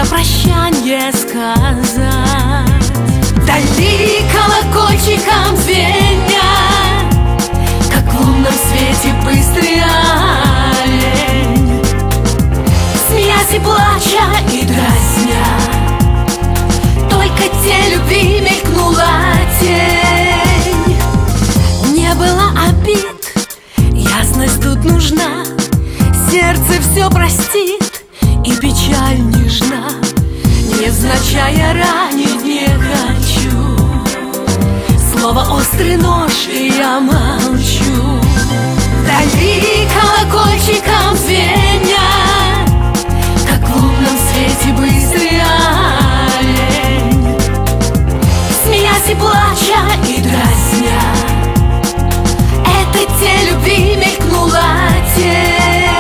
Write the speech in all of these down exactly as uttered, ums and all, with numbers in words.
на прощанье сказать. Вдали колокольчиком звеня, как в лунном свете быстрый олень, смеясь и плача и дразня, только тень любви мелькнула тень. Не было обид, ясность тут нужна, сердце все простит и печаль нежна. Невзначай ранить не хочу, слово острый нож, и я молчу. Вдали колокольчиком звеня, как в лунном свете быстрый олень, смеясь и плача и дразня, этой тень любви мелькнула тень.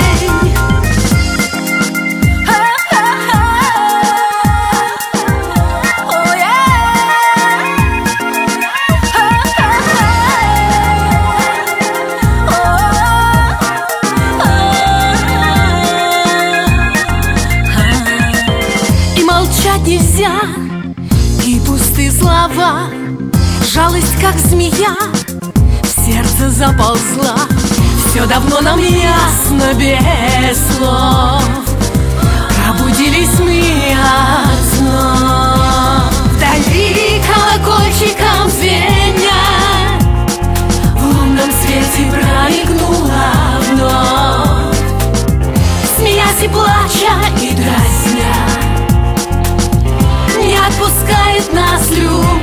Нельзя, и пустые слова, жалость, как змея, в сердце заползла. Все давно нам ясно без слов, пробудились мы от снов. Вдали колокольчиком звеня, в лунном свете промелькнула вновь, смеясь и плача и дразня, не отпускает нас любовь.